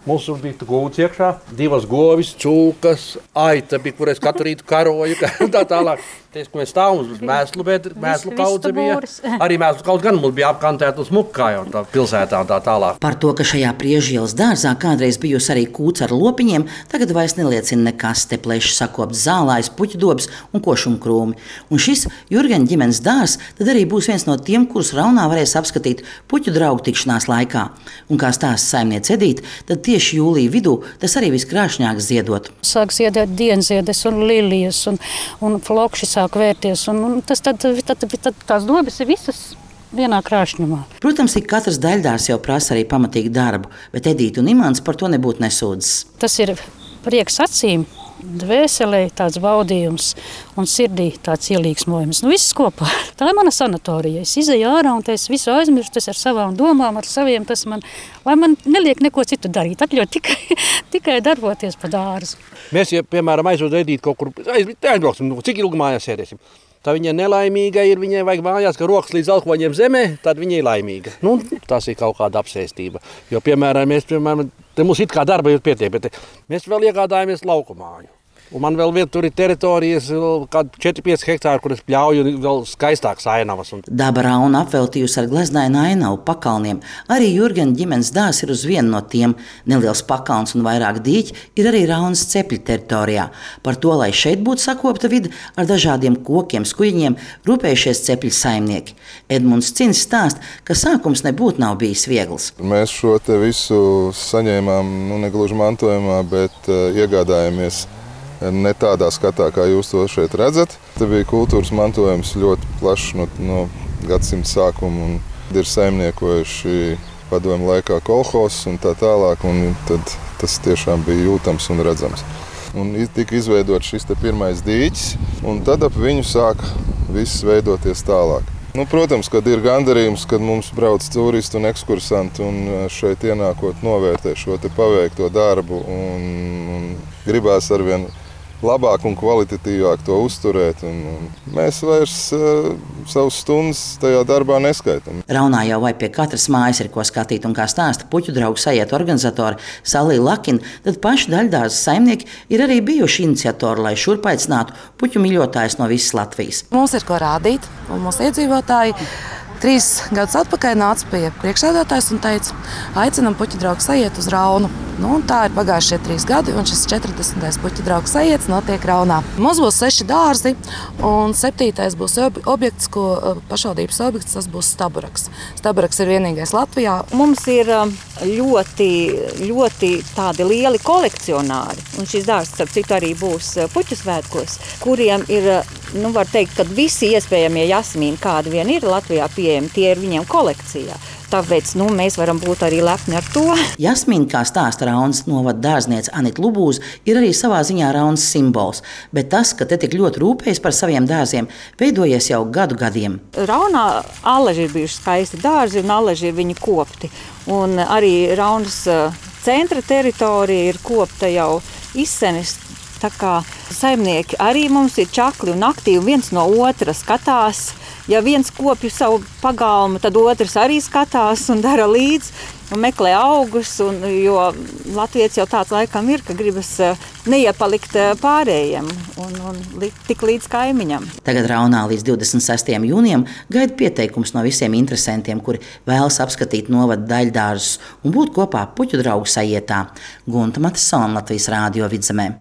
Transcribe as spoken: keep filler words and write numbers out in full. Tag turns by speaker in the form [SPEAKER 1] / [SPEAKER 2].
[SPEAKER 1] Mums tur bija gūts iekšā, divas govis, cūkas, aita bija, kur es katru rītu karoju, un tā tālāk. Teiks, ka mēs stāvam uz mēslu, bet mēslu kaudze bija. Arī mēslu kaudze gan mums bija apkantēta uz mukkā jau tā pilsētā un tā tālāk.
[SPEAKER 2] Par to, ka šajā Priežielas dārzā kādreiz bijusi arī kūts ar lopiņiem, tagad vairs neliecina nekas. Te plēši sakopts zālājs, puķudobs un košumkrūmi. Un šis Jurgeņa ģimenes dārzs tad arī būs viens no tiem, kurus Raunā varēs apskatīt puķu draugu tikšanās laikā. Un kā stāsta saimniece Edīte, tad tieši jūlija vidū tas arī viskrāšņāk ziedot.
[SPEAKER 3] Sāk ziedēt dienziedes un lilijas un, un flokši sāk vērties. Un, un tas tad, tad, tad, tad tās dobes ir visas vienā krāšņumā.
[SPEAKER 2] Protams, ik katrs daļdārs jau prasa arī pamatīgu darbu, bet Edīte un Imants par to nebūtu nesūdzas.
[SPEAKER 3] Tas ir prieks acīm, dvēselē tāds baudījums un sirdī tāds ielīgsmojums. Nu, viss kopā. Tā ir mana sanatorija. Es izeju ārā un es visu aizmirstu, tas ar savām domām, ar saviem, tas man, lai man neliek neko citu darīt, atļaut tikai, tikai darboties pa dārzu.
[SPEAKER 1] Mēs, ja, piemēram, aizved Edīti kaut kur, aizbrauksim, cik ilgi mājās sēdēsim. Tā viņa nelaimīga ir, viņai vajag mājās, ka rokas līdz alkoņiem zemē, tad viņa ir laimīga. Nu, tas ir kaut kāda apsēstība. Jo, piemēram, mēs, piemēram, te mums it kā darba ir pietiek, bet mēs vēl iegādājamies laukumāju. Un man vēl vien tur ir teritorijas, kādi četri pieci hektāri, kur es pļauju vēl skaistākas ainavas. Un...
[SPEAKER 2] Daba Rauna apveltījusi ar gleznainu ainavu pakalniem. Arī Jurgeņa ģimenes dārzs ir uz vienu no tiem. Neliels pakalns un vairāk dīķi ir arī Raunas cepļu teritorijā. Par to, lai šeit būtu sakopta vide ar dažādiem kokiem, skujiņiem, rūpējušies cepļu saimnieki. Edmunds Cins stāsta, ka sākums nebūtu nav bijis viegls.
[SPEAKER 4] Mēs šo te visu saņēmām, nu negluži mantojumā, bet uh, iegādājamies ne tādā skatā, kā jūs to šeit redzat. Te bija kultūras mantojums ļoti plašs no, no gadsimta sākuma un ir saimniekojuši padomju laikā kolhozs un tā tālāk, un tad tas tiešām bija jūtams un redzams. Un tika izveidots šis te pirmais dīķis, un tad ap viņu sāk viss veidoties tālāk. Nu, protams, kad ir gandarījums, kad mums brauc turisti un ekskursanti un šeit ienākot novērtē šo te paveikto darbu un, un gribās arvien labāk un kvalitatīvāk to uzturēt. Un, un mēs vairs uh, savus stundas tajā darbā neskaitām.
[SPEAKER 2] Raunā jau vai pie katras mājas ir ko skatīt, un kā stāsta puķu draugu sajietu organizatori Salija Lakina, tad paši daļdārza saimnieki ir arī bijuši iniciatori, lai šurp aicinātu puķu mīļotājus no visas Latvijas.
[SPEAKER 5] Mums ir ko rādīt, un mūsu iedzīvotāji trīs gadus atpakaļ nāca pie priekšsēdētājs un teica, aicinam puķu draugu sajiet uz Raunu. Nu, tā ir pagājušie trīs gadi, un šis četrdesmitais puķu draugu sajiets notiek Raunā. Mums būs seši dārzi, un septītais būs objekts, ko pašvaldības objekts, tas būs staburaks. Staburaks ir vienīgais Latvijā.
[SPEAKER 6] Mums ir ļoti, ļoti tādi lieli kolekcionāri, un šis dārzs, starp citu, arī būs puķu svētkos, kuriem ir, nu, var teikt, ka visi iespējamie jasmīni, kādi vien ir Latvijā pieejami, tie ir viņiem kolekcijā. Tāpēc nu, mēs varam būt arī lepni ar to.
[SPEAKER 2] Jasmīna, kā stāsta Raunas novada dārzniece Anita Lubūze, ir arī savā ziņā Raunas simbols. Bet tas, ka te tik ļoti rūpējas par saviem dārziem, veidojies jau gadu gadiem.
[SPEAKER 6] Raunā allaži ir bijuši skaisti dārzi un allaži ir viņi kopti. Un arī Raunas centra teritorija ir kopta jau izsenis. Tā kā saimnieki arī mums ir čakli un aktīvi viens no otra skatās. Ja viens kopj savu pagalmu, tad otrs arī skatās un dara līdzi un meklē augus, un, jo latvietis jau tāds laikam ir, ka gribas neiepalikt pārējiem un, un tik līdz kaimiņam.
[SPEAKER 2] Tagad Raunā līdz divdesmit sestajam jūnijam gaida pieteikums no visiem interesantiem, kuri vēlas apskatīt novada daļdārzus un būt kopā puķu draugu sajietā. Gunta Matisona, Latvijas Rādio Vidzemē.